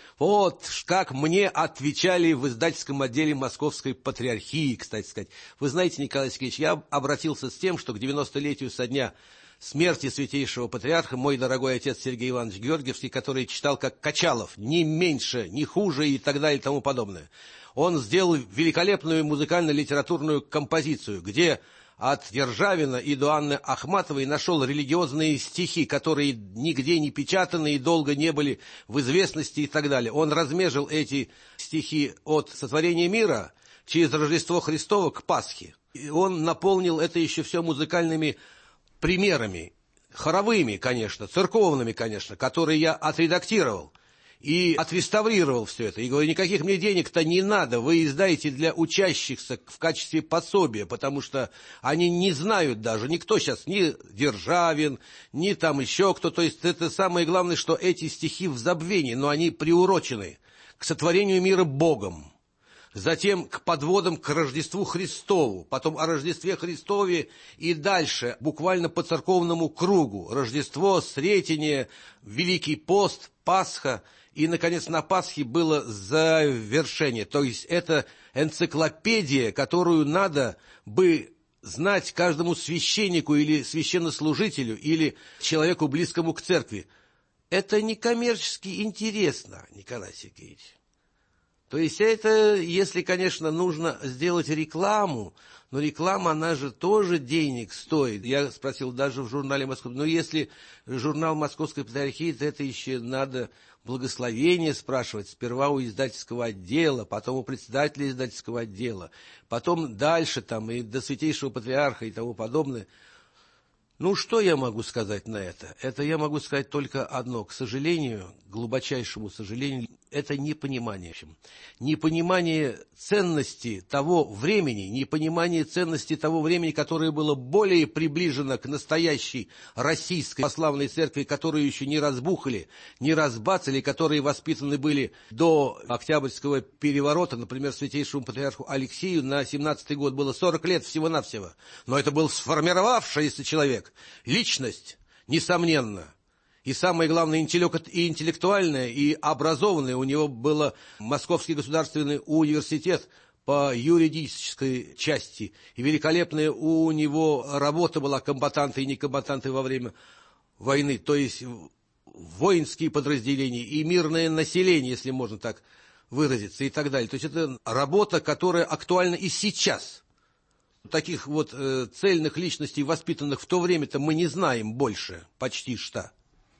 Вот как мне отвечали в издательском отделе Московской Патриархии, кстати сказать. Вы знаете, Николай Сергеевич, я обратился с тем, что к 90-летию со дня смерти святейшего патриарха мой дорогой отец Сергей Иванович Георгиевский, который читал как Качалов, ни меньше, ни хуже и так далее и тому подобное. Он сделал великолепную музыкально-литературную композицию, где от Державина и до Анны Ахматовой нашел религиозные стихи, которые нигде не печатаны и долго не были в известности и так далее. Он размежил эти стихи от сотворения мира через Рождество Христово к Пасхе. И он наполнил это еще все музыкальными примерами, хоровыми, конечно, церковными, конечно, которые я отредактировал. и отреставрировал все это. И говорю, никаких мне денег-то не надо, вы издаете для учащихся в качестве пособия, потому что они не знают даже, никто сейчас, ни Державин, ни там еще кто. То есть это самое главное, что эти стихи в забвении, но они приурочены к сотворению мира Богом. Затем к подводам к Рождеству Христову, потом о Рождестве Христове и дальше, буквально по церковному кругу. Рождество, Сретение, Великий пост, Пасха, и, наконец, на Пасхе было завершение. То есть это энциклопедия, которую надо бы знать каждому священнику или священнослужителю, или человеку, близкому к церкви. Это не коммерчески интересно, Николай Сергеевич. То есть это, если, конечно, нужно сделать рекламу, но реклама, она же тоже денег стоит. Я спросил даже в журнале «Московской», но если журнал «Московской патриархии», то это еще надо благословение спрашивать. Сперва у издательского отдела, потом у председателя издательского отдела, потом дальше там и до Святейшего Патриарха и тому подобное. Ну, что я могу сказать на это? Это я могу сказать только одно. К сожалению, к глубочайшему сожалению, это непонимание. Непонимание ценности того времени, непонимание ценности того времени, которое было более приближено к настоящей российской православной церкви, которую еще не разбухали, не разбацали, которые воспитаны были до Октябрьского переворота, например, святейшему патриарху Алексею на 17-й год было 40 лет всего-навсего. Но это был сформировавшийся человек, личность, несомненно. И самое главное, интеллектуальное и образованное. У него был Московский государственный университет по юридической части. И великолепная у него работа была, комбатанты и некомбатанты во время войны. То есть воинские подразделения и мирное население, если можно так выразиться, и так далее. То есть это работа, которая актуальна и сейчас. Таких вот цельных личностей, воспитанных в то время-то, мы не знаем больше, почти что.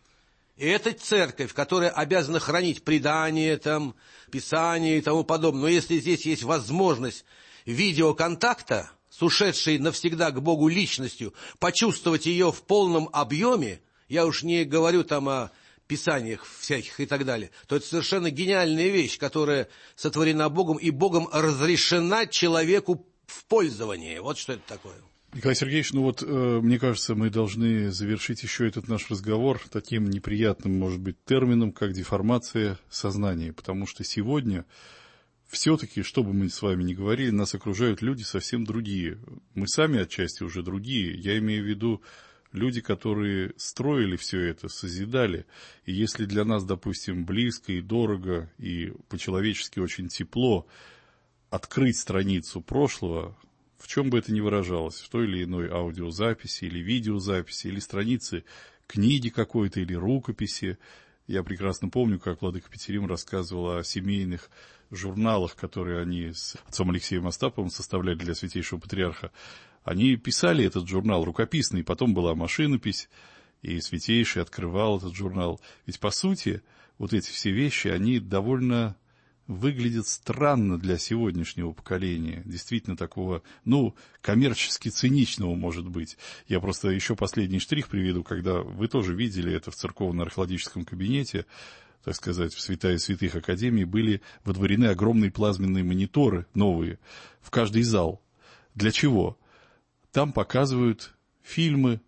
И это церковь, которая обязана хранить предания, там, Писания и тому подобное. Но если здесь есть возможность видеоконтакта с ушедшей навсегда к Богу личностью, почувствовать ее в полном объеме, я уж не говорю там о Писаниях всяких и так далее, то это совершенно гениальная вещь, которая сотворена Богом, и Богом разрешена человеку в пользование. Вот что это такое. Николай Сергеевич, ну вот, мне кажется, мы должны завершить еще этот наш разговор таким неприятным, может быть, термином, как деформация сознания, потому что сегодня все-таки, что бы мы с вами ни говорили, нас окружают люди совсем другие. Мы сами отчасти уже другие. Я имею в виду люди, которые строили все это, созидали. И если для нас, допустим, близко и дорого, и по-человечески очень тепло открыть страницу прошлого, в чем бы это ни выражалось, в той или иной аудиозаписи или видеозаписи, или страницы книги какой-то, или рукописи. Я прекрасно помню, как владыка Петерим рассказывал о семейных журналах, которые они с отцом Алексеем Остаповым составляли для Святейшего Патриарха. Они писали этот журнал рукописный, потом была машинопись, и Святейший открывал этот журнал. Ведь, по сути, вот эти все вещи, они довольно выглядят странно для сегодняшнего поколения, действительно такого, коммерчески циничного, может быть. Я просто еще последний штрих приведу, когда вы тоже видели это в церковно-археологическом кабинете, так сказать, в Святая Святых Академии были водворены огромные плазменные мониторы новые в каждый зал. Для чего? Там показывают фильмы.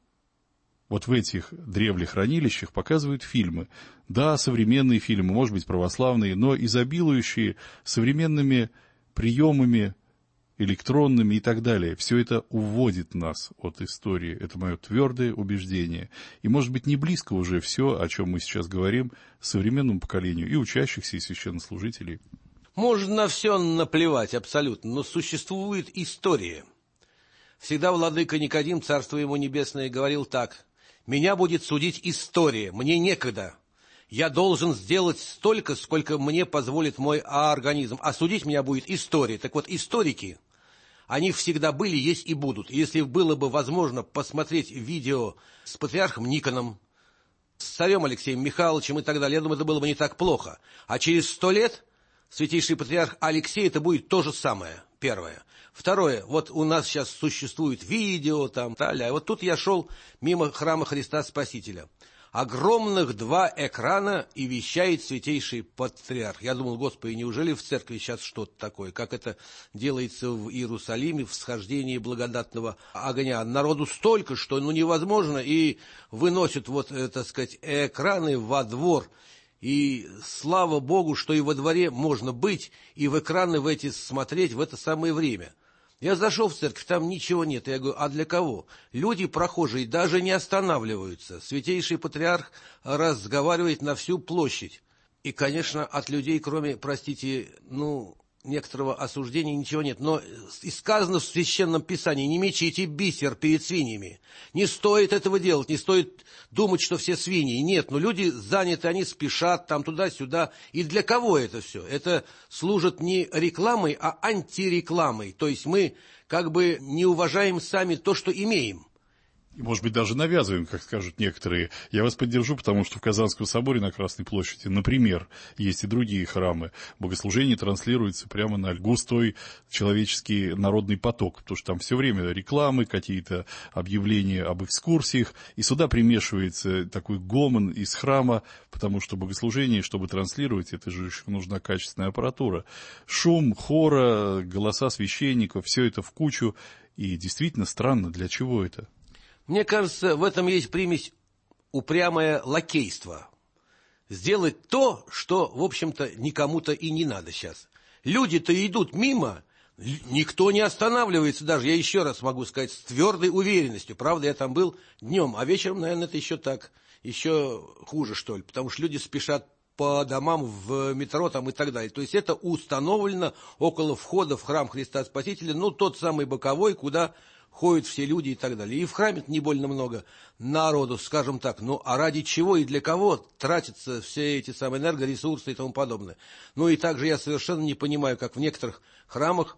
Вот в этих древних хранилищах показывают фильмы. Да, современные фильмы, может быть, православные, но изобилующие современными приемами, электронными и так далее. Все это уводит нас от истории. Это мое твердое убеждение. И, может быть, не близко уже все, о чем мы сейчас говорим, современному поколению и учащихся, и священнослужителей. Можно на все наплевать, абсолютно, но существует история. Всегда владыка Никодим, царство ему небесное, говорил так: «Меня будет судить история, мне некогда. Я должен сделать столько, сколько мне позволит мой организм, а судить меня будет история». Так вот, историки, они всегда были, есть и будут. Если было бы возможно посмотреть видео с патриархом Никоном, с царем Алексеем Михайловичем и так далее, я думаю, это было бы не так плохо. А через 100 лет святейший патриарх Алексей, это будет то же самое, первое. Второе, вот у нас сейчас существует видео, там, далее. Вот тут я шел мимо храма Христа Спасителя. огромных 2 экрана, и вещает святейший патриарх. Я думал, Господи, неужели в церкви сейчас что-то такое, как это делается в Иерусалиме, в схождении благодатного огня. Народу столько, что невозможно, и выносят так сказать, экраны во двор. И слава Богу, что и во дворе можно быть, и в экраны в эти смотреть в это самое время. Я зашел в церковь, там ничего нет. Я говорю, а для кого? Люди, прохожие, даже не останавливаются. Святейший патриарх разговаривает на всю площадь. И, конечно, от людей, кроме, простите, некоторого осуждения, ничего нет. Но и сказано в Священном Писании, не мечите бисер перед свиньями. Не стоит этого делать, не стоит думать, что все свиньи. Нет, но люди заняты, они спешат там туда-сюда. И для кого это все? Это служит не рекламой, а антирекламой. То есть мы как бы не уважаем сами то, что имеем. И, может быть, даже навязываем, как скажут некоторые. Я вас поддержу, потому что в Казанском соборе на Красной площади, например, есть и другие храмы. Богослужение транслируется прямо на густой человеческий народный поток, потому что там все время рекламы, какие-то объявления об экскурсиях, и сюда примешивается такой гомон из храма, потому что богослужение, чтобы транслировать, это же еще нужна качественная аппаратура. Шум, хора, голоса священников, все это в кучу, и действительно странно, для чего это? Мне кажется, в этом есть примесь упрямое лакейство. Сделать то, что, в общем-то, никому-то и не надо сейчас. Люди-то идут мимо, никто не останавливается даже. Я еще раз могу сказать, с твердой уверенностью. Правда, я там был днем, а вечером, наверное, это еще так, еще хуже, что ли. Потому что люди спешат по домам, в метро там и так далее. То есть это установлено около входа в храм Христа Спасителя, тот самый боковой, куда ходят все люди и так далее. И в храме не больно много народу, скажем так. А ради чего и для кого тратятся все эти самые энергоресурсы и тому подобное. И также я совершенно не понимаю, как в некоторых храмах,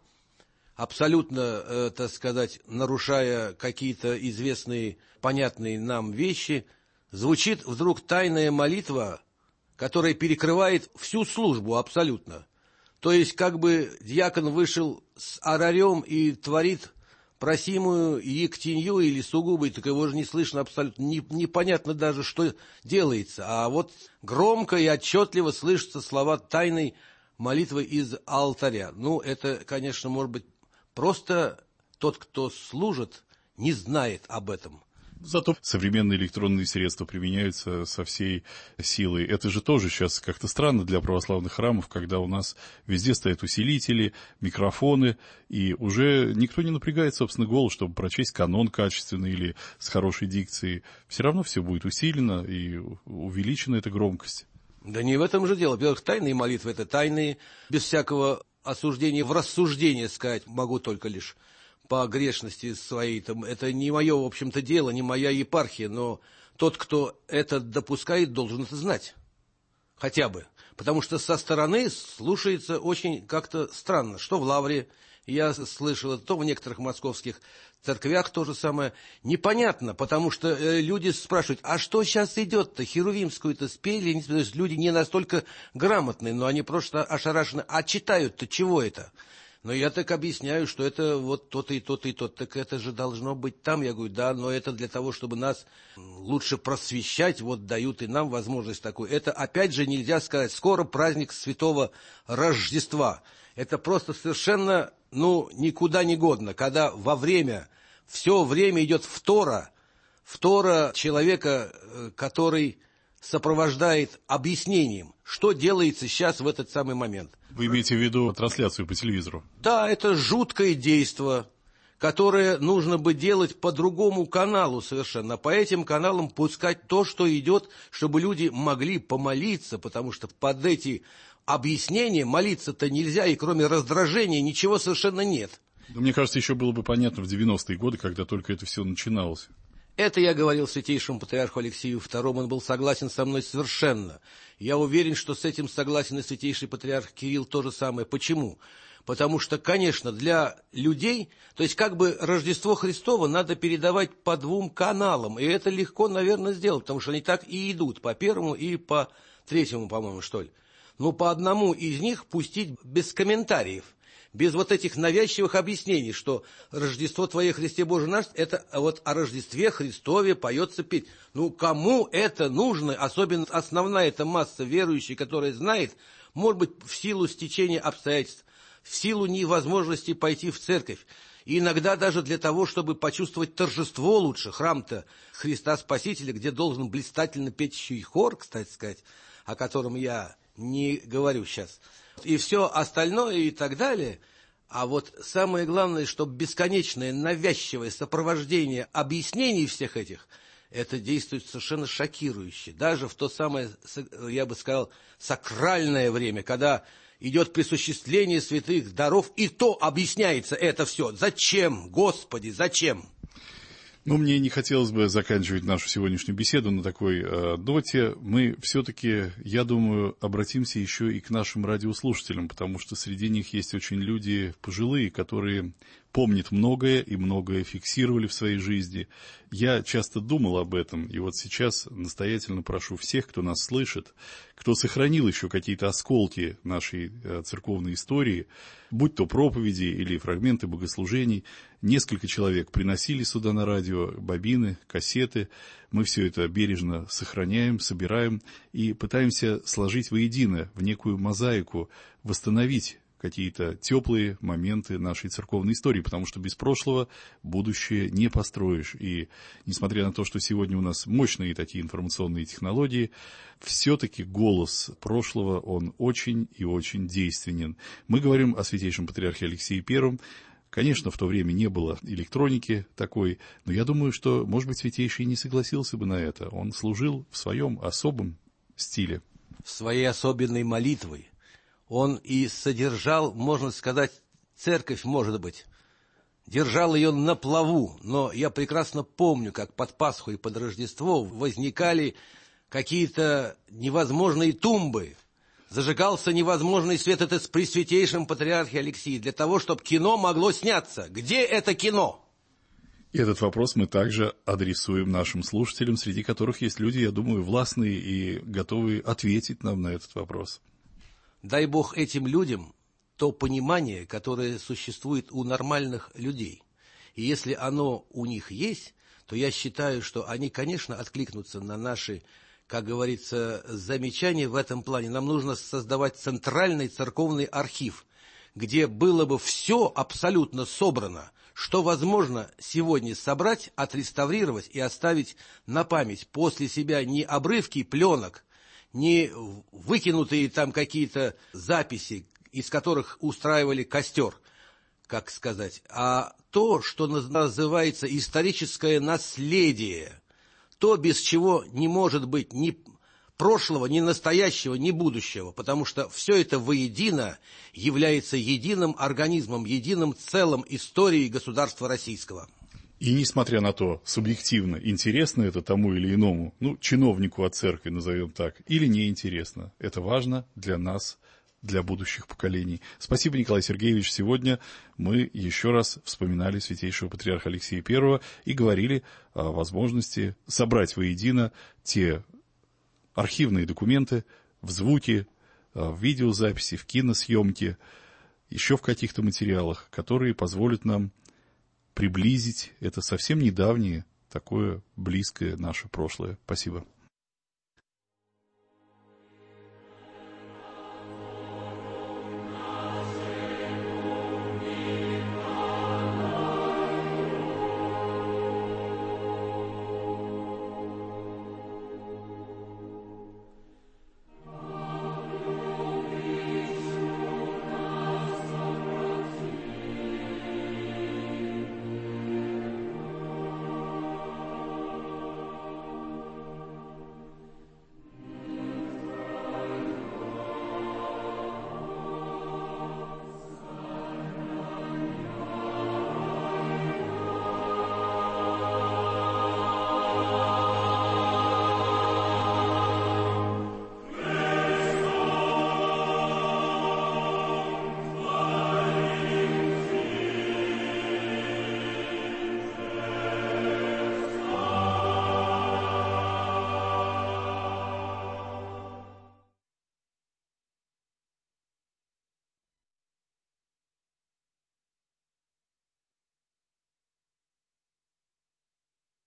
абсолютно, так сказать, нарушая какие-то известные, понятные нам вещи, звучит вдруг тайная молитва, которая перекрывает всю службу абсолютно. То есть, как бы диакон вышел с орарем и творит просимую ектенью или сугубой, так его же не слышно абсолютно, непонятно даже, что делается. А громко и отчетливо слышатся слова тайной молитвы из алтаря. Это, конечно, может быть, просто тот, кто служит, не знает об этом. Зато современные электронные средства применяются со всей силой. Это же тоже сейчас как-то странно для православных храмов, когда у нас везде стоят усилители, микрофоны, и уже никто не напрягает, собственно, голос, чтобы прочесть канон качественный или с хорошей дикцией. Все равно все будет усилено и увеличена эта громкость. Да не в этом же дело. Во-первых, тайные молитвы – это тайные, без всякого осуждения, в рассуждение сказать могу только лишь. По грешности своей, это не мое, в общем-то, дело, не моя епархия, но тот, кто это допускает, должен это знать. Хотя бы. Потому что со стороны слушается очень как-то странно. Что в Лавре, я слышал, то в некоторых московских церквях то же самое. Непонятно, потому что люди спрашивают, а что сейчас идет-то? Херувимскую-то спели? То есть люди не настолько грамотные, но они просто ошарашены. А читают-то чего это? Но я так объясняю, что это то-то и то-то и то-то. Так это же должно быть там. Я говорю, да, но это для того, чтобы нас лучше просвещать, дают и нам возможность такую. Это, опять же, нельзя сказать, скоро праздник Святого Рождества. Это просто совершенно, никуда не годно, когда все время идет втора человека, который сопровождает объяснением, что делается сейчас в этот самый момент. Вы имеете в виду трансляцию по телевизору? Да, это жуткое действо, которое нужно бы делать по другому каналу совершенно. По этим каналам пускать то, что идет, чтобы люди могли помолиться, потому что под эти объяснения молиться-то нельзя, и кроме раздражения ничего совершенно нет. Мне кажется, еще было бы понятно в 90-е годы, когда только это все начиналось. Это я говорил святейшему патриарху Алексию II, он был согласен со мной совершенно. Я уверен, что с этим согласен и святейший патриарх Кирилл то же самое. Почему? Потому что, конечно, для людей, то есть как бы Рождество Христово надо передавать по 2 каналам, и это легко, наверное, сделать, потому что они так и идут, по 1 и по 3, по-моему, что ли. По одному из них пустить без комментариев. без вот этих навязчивых объяснений, что Рождество Твое, Христе Божий наш, это вот о Рождестве Христове поется петь. Ну, кому это нужно, особенно основная эта масса верующих, которая знает, может быть, в силу стечения обстоятельств, в силу невозможности пойти в церковь, и иногда даже для того, чтобы почувствовать торжество лучше, храм-то Христа Спасителя, где должен блистательно петь еще и хор, кстати сказать, о котором я не говорю сейчас, и все остальное и так далее. А вот самое главное, что бесконечное навязчивое сопровождение объяснений всех этих, это действует совершенно шокирующе. Даже в то самое, я бы сказал, сакральное время, когда идет присуществление святых даров, и то объясняется это все. Зачем, Господи, зачем? Ну, мне не хотелось бы заканчивать нашу сегодняшнюю беседу на такой ноте. Мы все-таки, я думаю, обратимся еще и к нашим радиослушателям, потому что среди них есть очень люди пожилые, которые помнят многое и многое фиксировали в своей жизни. Я часто думал об этом, и вот сейчас настоятельно прошу всех, кто нас слышит, кто сохранил еще какие-то осколки нашей церковной истории, будь то проповеди или фрагменты богослужений. Несколько человек приносили сюда на радио бобины, кассеты. Мы все это бережно сохраняем, собираем и пытаемся сложить воедино в некую мозаику, восстановить какие-то теплые моменты нашей церковной истории, потому что без прошлого будущее не построишь. И несмотря на то, что сегодня у нас мощные такие информационные технологии, все-таки голос прошлого, он очень и очень действенен. Мы говорим о святейшем патриархе Алексее I. Конечно, в то время не было электроники такой, но я думаю, что, может быть, святейший не согласился бы на это. Он служил в своем особом стиле. В своей особенной молитвой. Он и содержал, можно сказать, церковь, может быть, держал ее на плаву, но я прекрасно помню, как под Пасху и под Рождество возникали какие-то невозможные тумбы, зажигался невозможный свет, это с Пресвятейшим Патриархе Алексием, для того, чтобы кино могло сняться. Где это кино? И этот вопрос мы также адресуем нашим слушателям, среди которых есть люди, я думаю, властные и готовые ответить нам на этот вопрос. Дай Бог этим людям то понимание, которое существует у нормальных людей. И если оно у них есть, то я считаю, что они, конечно, откликнутся на наши, как говорится, замечания в этом плане. Нам нужно создавать центральный церковный архив, где было бы все абсолютно собрано, что возможно сегодня собрать, отреставрировать и оставить на память после себя не обрывки пленок, не выкинутые там какие-то записи, из которых устраивали костер, как сказать, а то, что называется историческое наследие, то, без чего не может быть ни прошлого, ни настоящего, ни будущего, потому что все это воедино является единым организмом, единым целым истории государства российского. И несмотря на то, субъективно, интересно это тому или иному, чиновнику от церкви, назовем так, или неинтересно, это важно для нас, для будущих поколений. Спасибо, Николай Сергеевич. Сегодня мы еще раз вспоминали святейшего патриарха Алексея I и говорили о возможности собрать воедино те архивные документы в звуке, в видеозаписи, в киносъемке, еще в каких-то материалах, которые позволят нам приблизить это совсем недавнее, такое близкое наше прошлое. Спасибо.